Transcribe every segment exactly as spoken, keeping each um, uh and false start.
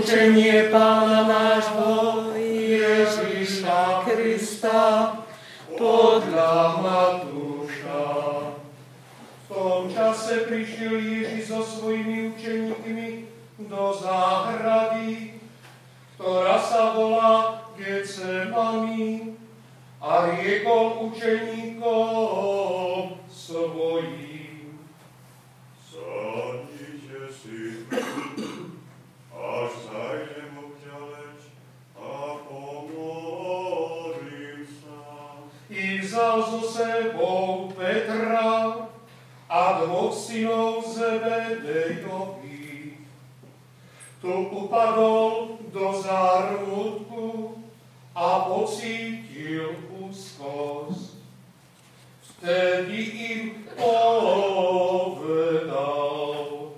učenie Pána nášho Ježiša Krista podľa Matúša. V tom čase prišiel Ježiš so svojimi učeníkmi do záhrady, ktorá sa volá Getsemani, a riekol učeníkom svojim: Sadnite si, až zajdem obďaleč a pomodlím sa. I vzal so sebou Petra a dvoch synov Zebedejových. Tu upadol do zármutku a pocítil úzkosť. Vtedy im povedal: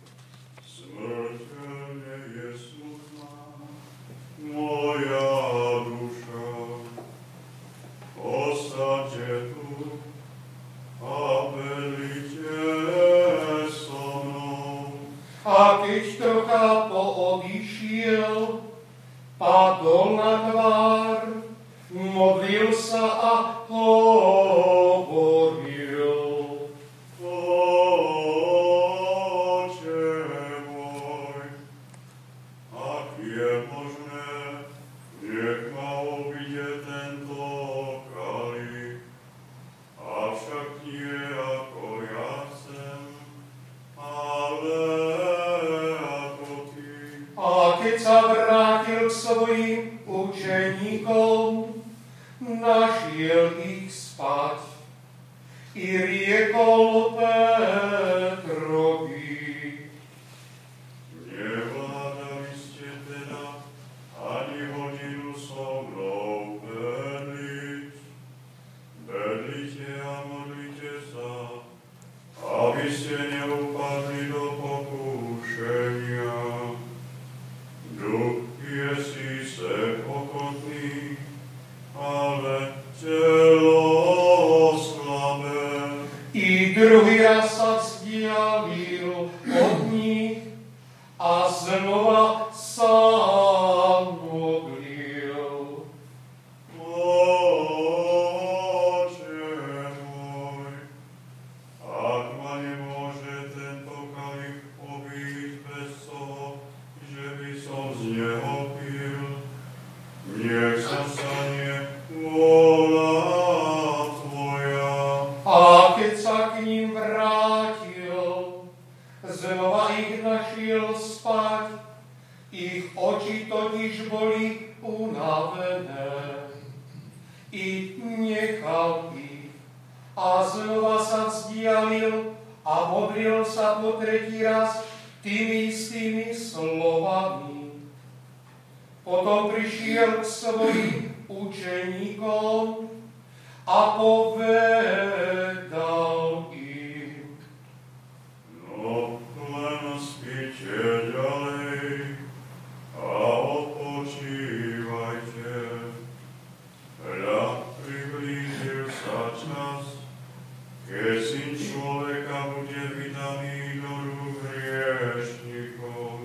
Smrteľne je smutná moja duša. Ostaňte tu a velite so mnou. A keď trocha poodišiel, padol na tvár, modlil sa a hovoril: Oče môj, ak je možné, nech ma obíde tento kalich, avšak nie ako ja chcem, ale ako ty. A keď sa vrátil k svojim učeníkom, našiel ich spať i riekol Petrovi: Nevládali ste teda ani hodinu so mnou bedliť. Bedlite a modlite sa, aby ste neupadli do pokúšenia. Duch je síce ochotný, ale telo slabé. I druhý raz sa vzdialil od nich a znova sa modlil: Oče môj, ak ma nemôže tento kalich obísť bez toho, že by som z neho pil, nech sa stane vôľa tvoja. A keď sa k ním vrátil, znova ich našiel spať, ich oči totiž boli unavené. I nechal ich a znova sa vzdialil a modlil sa po tretí raz tými istými slovami. Potom prišiel k svojim učeníkom a povedal im: No, len spíte ďalej a odpočívajte. Hľa, priblížil sa čas, keď Syn človeka bude vydaný do rúk hriešnikov.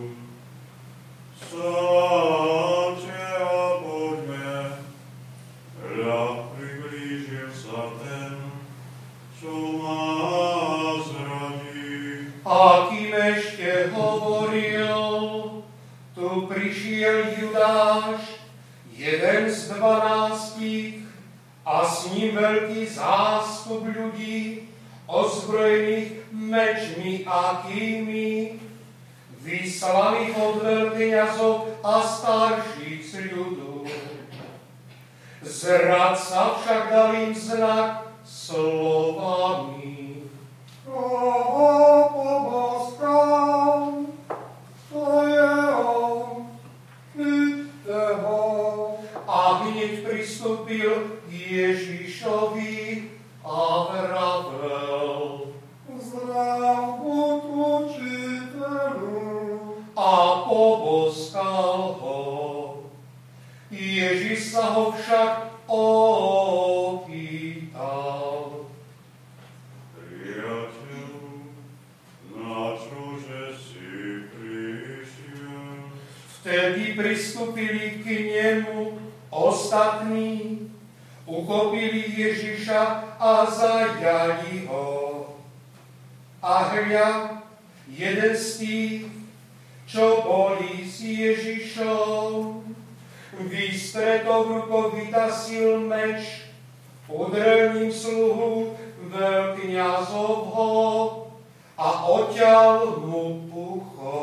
Vstaňte a poďme. Hľa, priblížil sa ten, čo má zradí. A kým ešte hovoril, tu prišiel Judáš, jeden z dvanástich, a s ním veľký zástup ľudí, ozbrojených mečmi a kými, vyslaných od veľkňazov a starších z ľudu. Zradca však dal im znak slovami: Koho poboskal, to je on, chyťte ho. A hneď pristúpil k Ježišovi a vravel: Zdrav buď učiteľu. A poboskal ho. Ježiš sa ho však opýtal: Priateľu, na čože si prišiel? V Vtedy pristúpili k nemu ostatní, uchopili Ježiša a zajali ho. A hľa, jeden z tých, čo boli s Ježišom, vystretol rukou vytasil meč, udrel ním sluhu veľkňazovho a odťal mu ucho.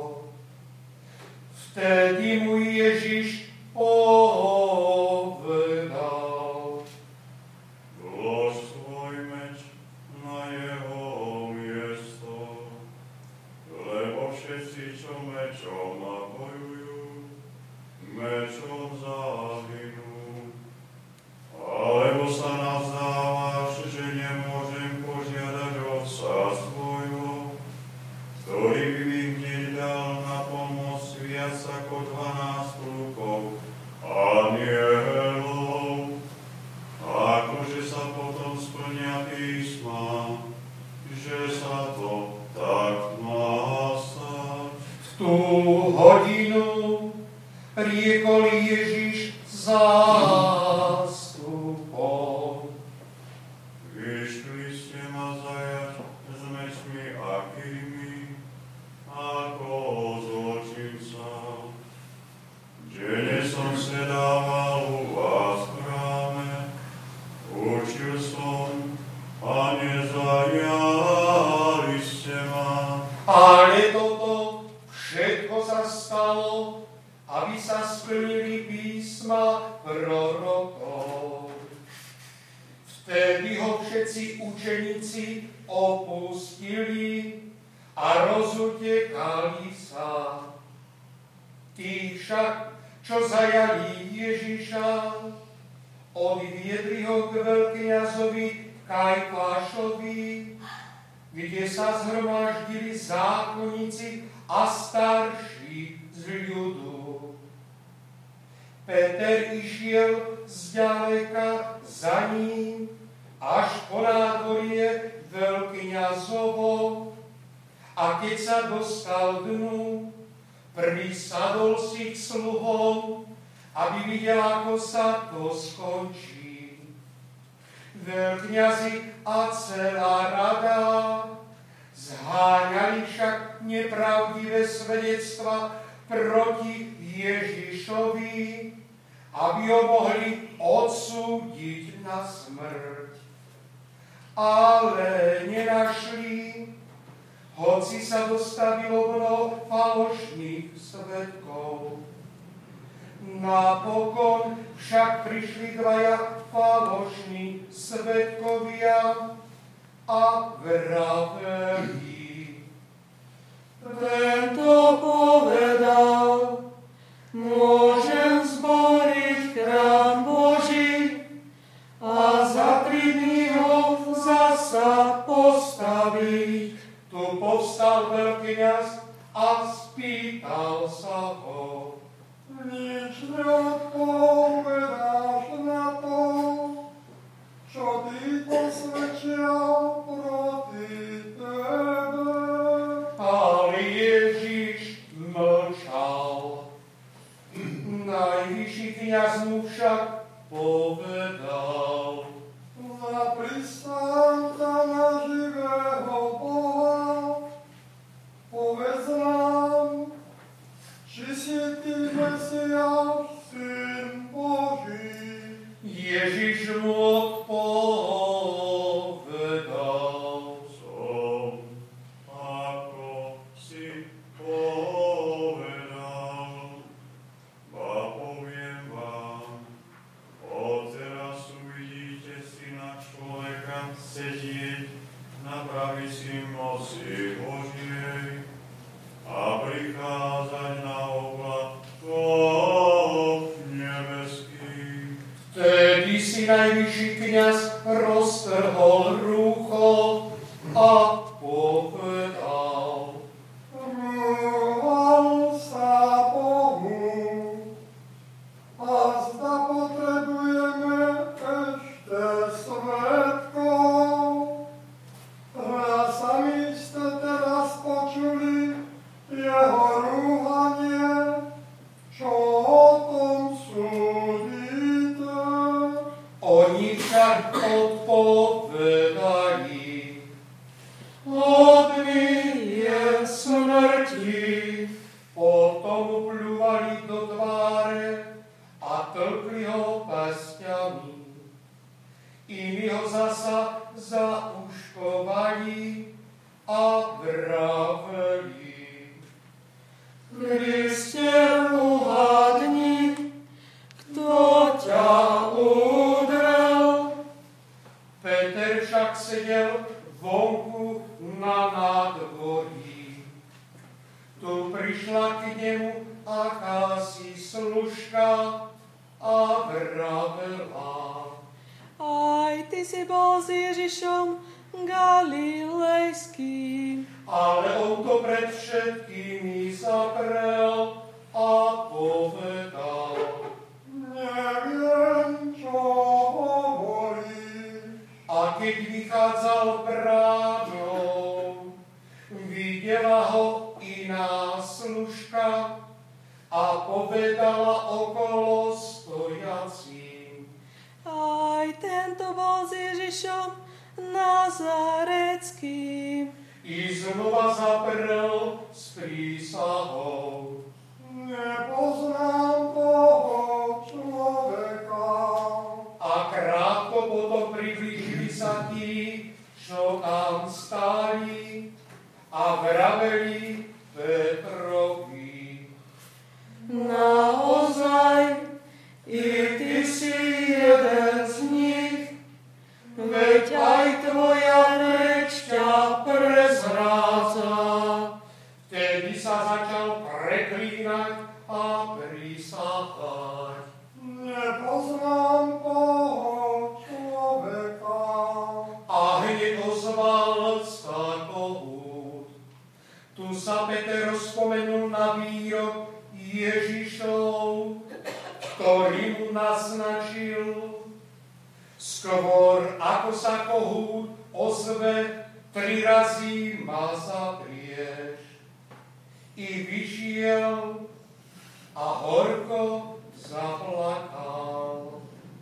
Vtedy mu Ježiš povedal: Vlož svoj meč na jeho miesto, lebo všetci, čo mečom bojujú, mečom zahynú. Alebo sa nazdávaš, že nemôžem požiadať Otca svojho, ktorý by mi hneď dal na pomoc viac ako dvanásť plukov anielov. Akože sa potom splnia písma, že sa to tak má stať. V tú hodinu riekol Ježiš zástupom: Vyšli ste ma zajať s mečmi akými, ako zločinca. Denne som sedával u vás v chráme, učil som a nezajali ste ma. Ale toto všetko sa stalo, aby sa splnili písma prorokov. Vtedy ho všetci učeníci opustili a rozutekali sa. Tí však, čo zajali Ježiša, odviedli ho k veľkňazovi Kajfášovi, kde sa zhromaždili zákonníci a starší z ľudu. Peter išiel zďaleka za ním až po nádvorie veľkňazovo, a keď sa dostal dnu, prisadol si k sluhom, aby videl, ako sa to skončí. Veľkňazi a celá rada zháňali však nepravdivé svedectva proti Ježišovi, aby ho mohli odsúdiť na smrť. Ale nenašli, hoci sa dostavilo mnoho falošných svedkov. Napokon však prišli dvaja falošní svedkovia a vraveli: Tento povedal, môžem zboriť chrám Boží a za tri dní ho zasa postaviť. Tu povstal veľkňaz a spýtal sa ho: Nič neodpovedáš na to, čo ty posvedčil proti tebe? Ale Ježiš mlčal. Najvyšší kňaz mu však povedal: Na pristánka na živého Boha, povedz nám, či si ty Mesiáš, Syn Boží. Ježiš mu odpovedal: Som, ako si povedal, ba poviem vám, smrti. Potom pľúvali do tváre a tlkli ho pasťami. Iní ho zasa zauškovali a vraveli: Kriste, uhadni, kto ťa udrel. Peter však sedel vonku na nádvorí. Tu prišla k nemu akási služka a vravela: Aj ty si bol s Ježišom Galilejským. Ale on to pred všetkými zaprel a povedal: Neviem, čo hovoríš. A keď vychádzal bránou, videla ho iná služka a povedala okolo stojacím: Aj tento bol s Ježišom Nazareckým. I znova zaprel s prísahou: Nepoznám toho človeka. A krátko potom priblížili sa tí, čo tam stáli, a vraveli Petrovi: Naozaj, i ty si jeden z nich, veď aj tvoja reč ťa prezrádza. Vtedy sa začal preklínať a prisahať: Nepoznám toho človeka. A hneď ozval sa kohút. Tu sa Peter rozpomenul na výrok Ježišov, ktorý mu naznačil: Skôr ako sa kohút ozve, tri razy ma zaprieš. I vyšiel a horko zaplakal.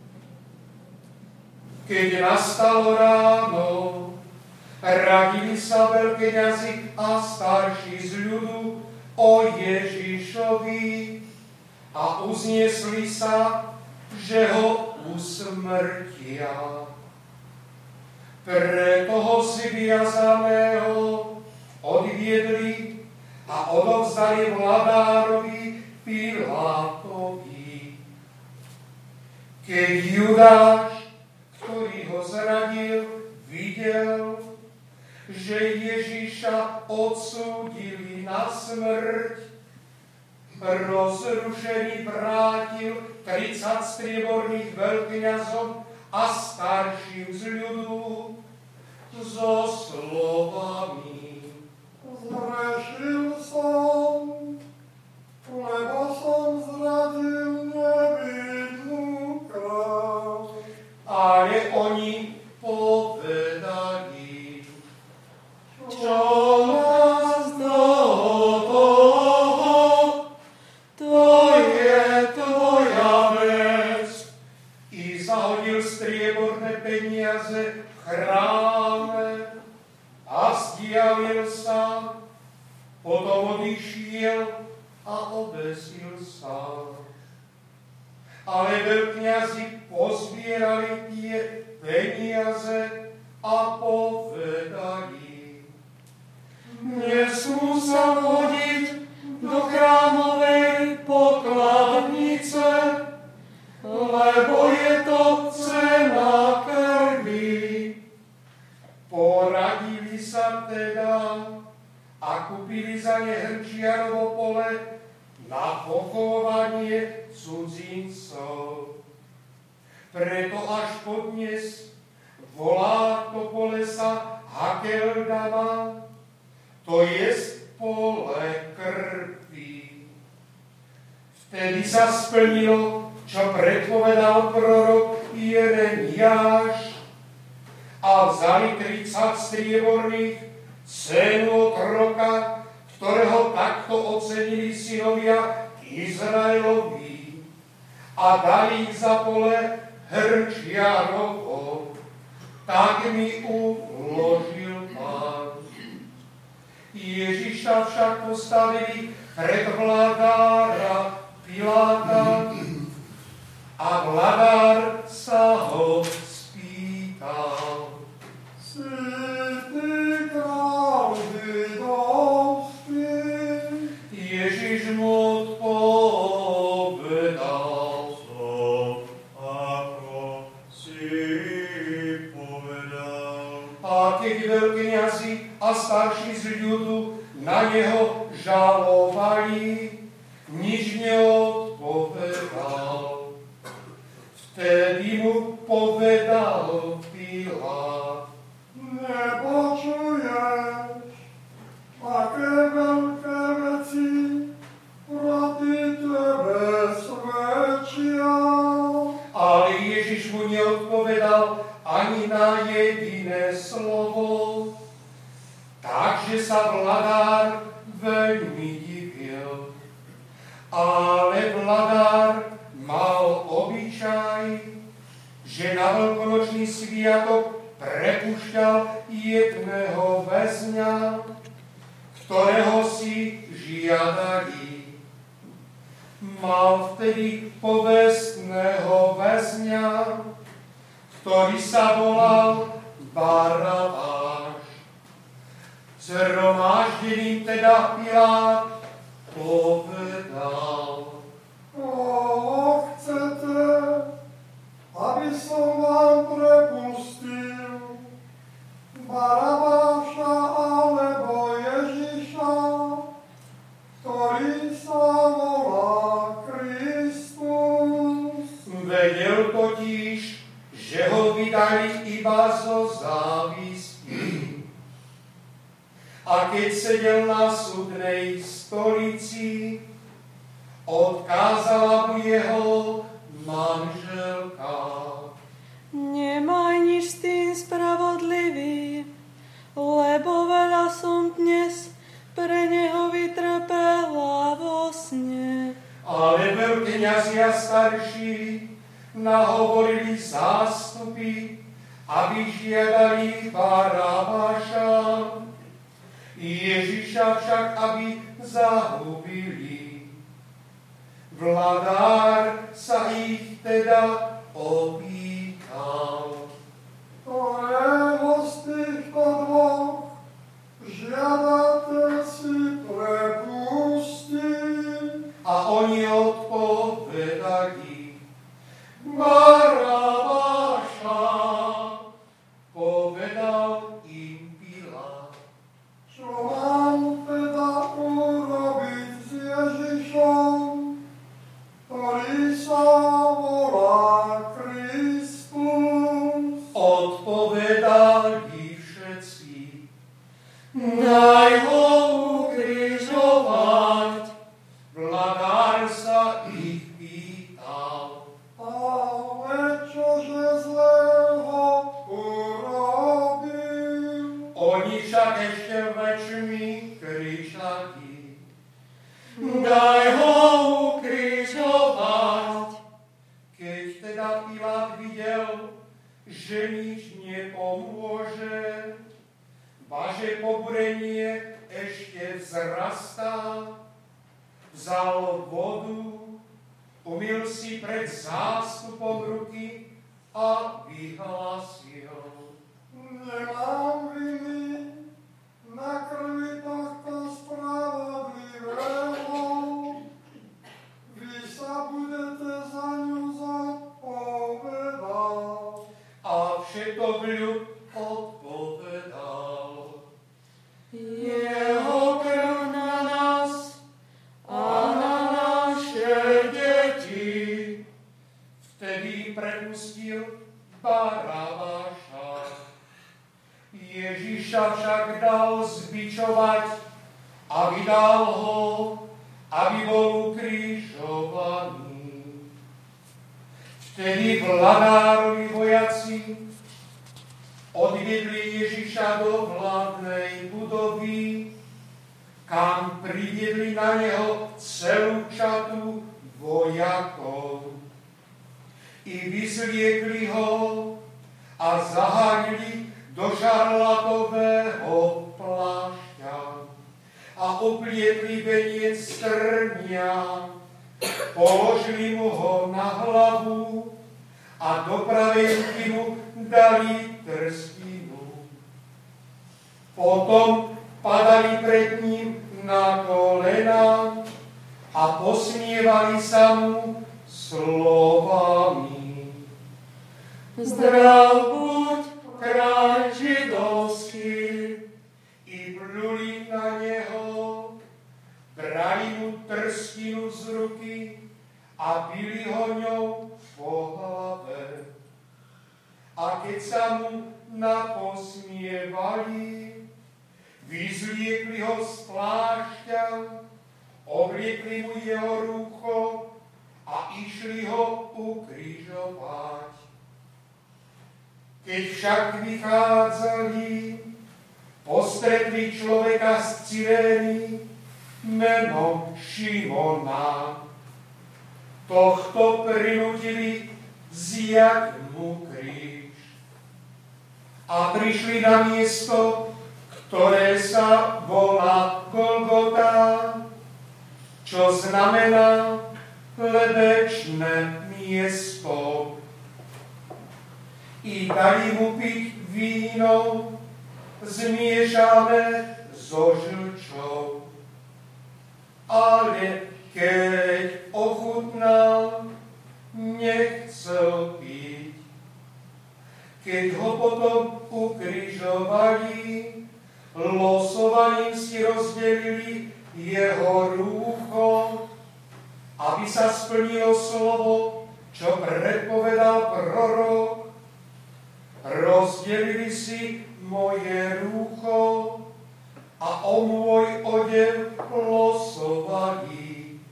Keď nastalo ráno, radili sa veľkňazi a starší z ľudu o Ježišovi a uzniesli sa, že ho usmrtia. Preto ho si viazaného odviedli a odovzdali vladárovi Pilátovi. Keď Judáš, ktorý ho zradil, videl, že Ježiša odsúdili na smrť, rozrušený vrátil tridsať strieborných veľkňazom a starším z ľudu so slovami: Zrešil som, lebo som zradil nevidnú krv. Ale oni povedali: Čo nás do toho, to je tvoja vec. I zahodil strieborné peniaze v chráme a stiavil sa, potom odišiel a obesil sa. Ale veľkňazi pozbierali tie peniaze a povedali: Nesmú sa vodiť do chrámovej pokladnice, lebo je to cena krvi. Poradili sa teda a kúpili za ne hrnčiarovo pole na pochovanie cudzincov. Preto až podnes volá to pole sa Hakeldama, to jest pole krvi. Vtedy sa splnilo, čo predpovedal prorok Jeremiáš, a vzali tridsať strieborných, cenu otroka, ktorého takto ocenili synovia Izraelovi, a dali ich za pole hrnčiarovo. Tak mi uložil Pán. Ježiša však postavili pred vladára Piláta a vladár sa ho spýtal. Si ty král židovský? Ježiš mu odpovedal. Som, ako si povedal. A keď veľkňazi a starší z ľudu na neho žalovali, nič neodpovedal. Vtedy mu povedal Pilát. Nepočuješ, aké veľké veci proti tebe svedčia? Ale Ježiš mu neodpovedal ani na jediné slovo. Takže sa vladár veľmi divil. Ale vladár mal obyčaj, že na veľkonočný sviatok prepúšťal jedného väzňa, ktorého si žiadali. Mal vtedy povestného väzňa, ktorý sa volal Barabáš. Zhromaždený teda Pilát povedal. Koho chcete, aby som vám prepustil? Barabáša alebo Ježiša, ktorý sa volá Kristus? Vedel totiž, že ho vydali iba zo závisti. A keď sedel na súdnej stolici, odkázala mu jeho manželka. Nemaj nič s tým spravodlivý, lebo veľa som dnes pre neho vytrpela vo sne. Ale veľkňazi a starší nahovorili zástupy, aby žiadali Barabáša. Ježiša však, aby zahubili. Vladár sa ich teda opýtal. Ktorého z týchto dvoch žiadate si prepustiť? A oni odpovedali. Barabáša, povedal im Pilát. Čo mám teda urobiť s Ježišom, ktorý sa volá Kristus? Odpovedali všetci. Daj ho ukrižovať. Vladár sa ich pýtal. Ale čože zlého urobil? Oni však ešte väčšmi kričali. Daj ho ukrižovať. Keď teda Pilát videl, že nič nepomôže, vaše pobúrenie ešte vzrastá, vzal vodu, umyl si pred zástupom ruky a vyhlásil. Nemám viny na krvi tohto spravodlivého. Vy sa budete za ňu zodpovedať. A všetok ľud odpovedal. Jeho krv na nás A na naše deti. Vtedy prepustil Barabáša. Ježiša však dal zbičovať a vydal ho, aby bol ukrižovaný. Vtedy vladárovi vojaci odviedli Ježiša do vládnej budovy, kam priviedli na neho celú čatu vojakov. I vyzliekli ho a zaháňili do šarlatového plášťa. a oplietli veniec trnia. Položili mu ho na hlavu a do pravej ruky mu dali trstinu. Potom padali pred ním na kolena a posmievali sa mu slovami. Zdrav buď, kráľ židovský. I pluli na neho, brali mu trstinu z ruky a bili ho ňou po hlave. A keď sa mu naposmievali, vyzliekli ho z plášťa, obliekli mu jeho rúcho a išli ho ukrižovať. Keď však vychádzali, postretli človeka z Cyrény menom Šimona. Tohto prinútili zjať mu kríž. A prišli na miesto, ktoré sa volá Golgota, čo znamená lebečné miesto. I dali mu piť víno zmiešané so žlčou. Ale keď ochutnal, nechcel piť. Keď ho potom ukrižovali, losovaním si rozdelili jeho rúcho, aby sa splnilo slovo, čo predpovedal prorok. Rozdelili si moje rúcho a o môj odev losovali.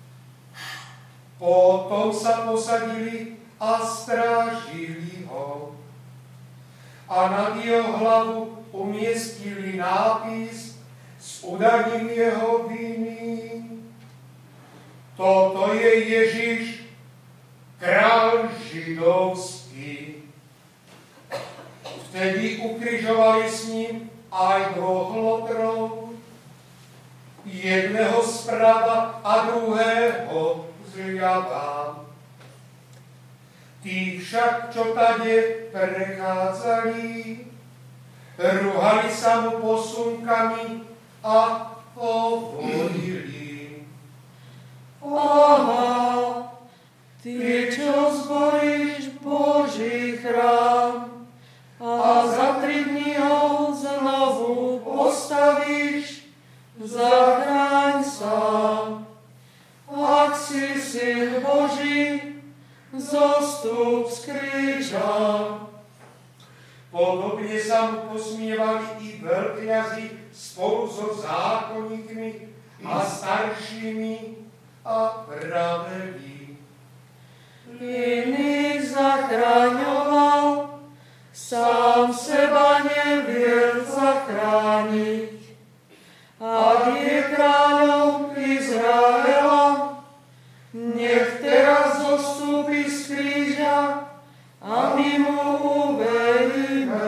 Potom sa posadili a strážili ho. A nad jeho hlavu umiestnili nápis s udaním jeho viny. Toto je Ježiš, kráľ židovský. Vtedy ukrižovali s ním aj dvoch lotrov, jedného zprava a druhého zľava. Tí však, čo tade prechádzali, ruhali sa mu posunkami a hovorili. Aha, ty, čo zboríš Boží chrám, a za tri dní ho znovu postavíš, zachráň sa. Ak si syn Boží, zostup z kríža. Podobne sa mu posmievali i veľkňazi spolu so zákonníkmi a staršími a praveli. Iných zachraňoval, sám seba nevie zachrániť. Ak je kráľom Izraela, nech teraz zostúpi z kríža a my mu uveríme.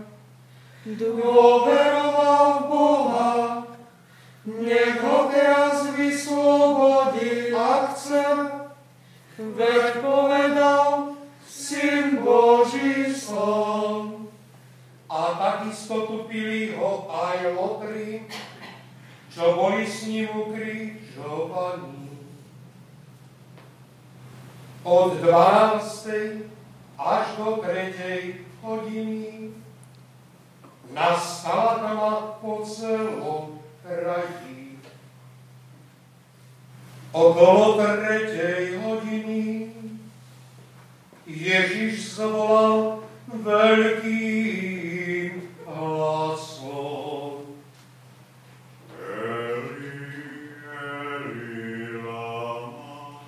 Dôveroval v Boha, nech ho teraz vyslobodí, ak chce, veď povedal, Syn Boží som. A takisto tupili ho aj lotri, čo boli s ním ukrižovaní. Od dvanástej až do tretej hodiny nastala tma po celom kraji. Okolo tretej hodiny Ježiš zvolal veľkým hlasom. Eli, Eli, lama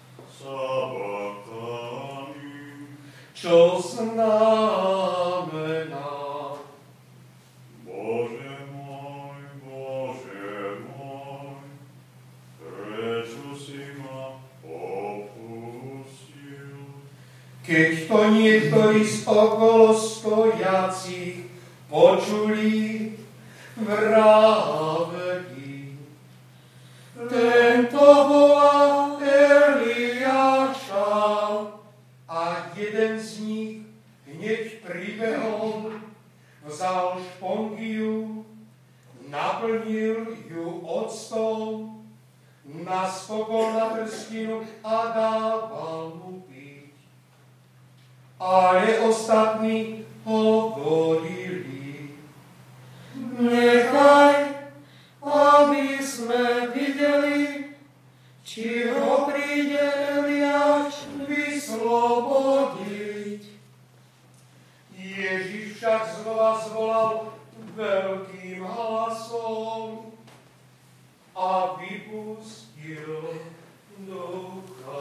sabachthani. Čo znamená? Bože môj, Bože môj, prečo si ma opustil? Keď to niektorí z okolo stojacich počuli, vraveli. naspokol na trstinu a dával mu piť. Ale ostatní hovorili: Nechaj, aby sme videli, či ho príde Eliáš vyslobodiť. Ježiš však znova zvolal veľkým hlasom a vypustil ducha.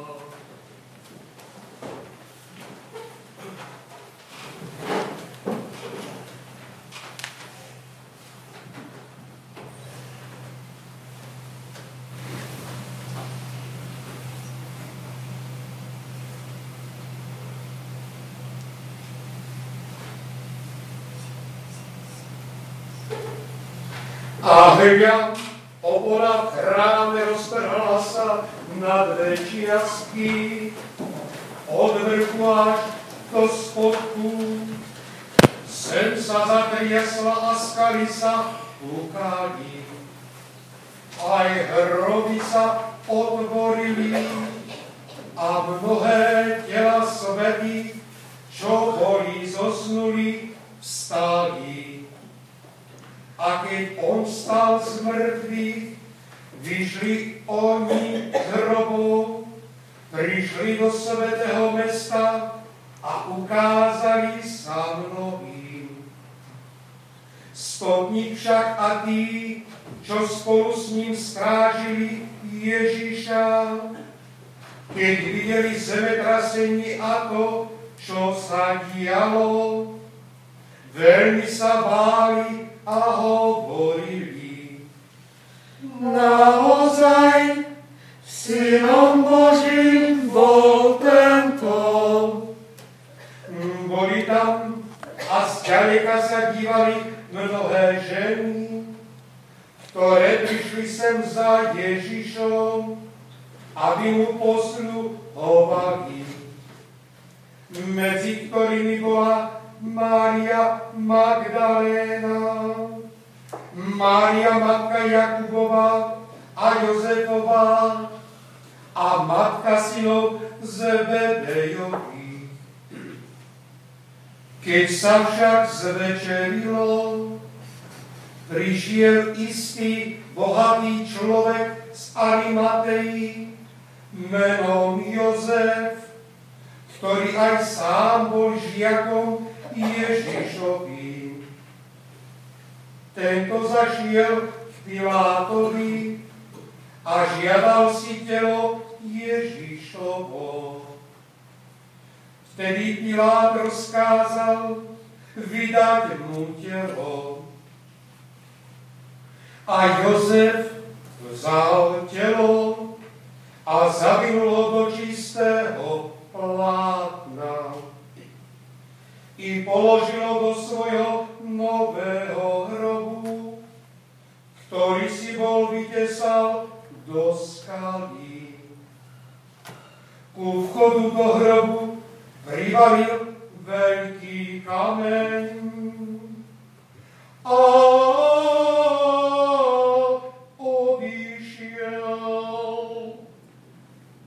A hľa, opora v chráme roztrhla sa na dve čiastky, od vrchu až do spodku. Zem sa zatriasla a skaly sa púkali. Aj hroby sa otvorili a mnohé tela svätých, čo boli zosnuli, vstali. A keď on stal z mŕtvych, vyšli oni z hrobov, prišli do svätého mesta a ukázali sa mnohým. Stotník však a tí, čo spolu s ním strážili Ježiša, keď videli zemetrasenie a to, čo sa dialo, veľmi sa báli a hovorili: Naozaj, Synom Božím bol tento. Boli tam a zďaleka sa dívali mnohé ženy, ktoré prišli sem za Ježišom, aby mu posľuhovali. Medzi ktorými bola Mária Magdaléna, Mária matka Jakubova a Jozefova a matka synov Zebedejových. Keď sa však zvečerilo, prišiel istý bohatý človek z Arimatei menom Jozef, ktorý aj sám bol žiakom Ježišovým. Tento zašiel k Pilátovi a žiadal si telo Ježišovo. Vtedy Pilát rozkázal vydať mu telo. A Jozef vzal telo a zavinul ho do čistého plátna i položil ho do svojho nového hrobu, ktorý si bol vytesal do skaly. Ku vchodu do hrobu privalil veľký kameň a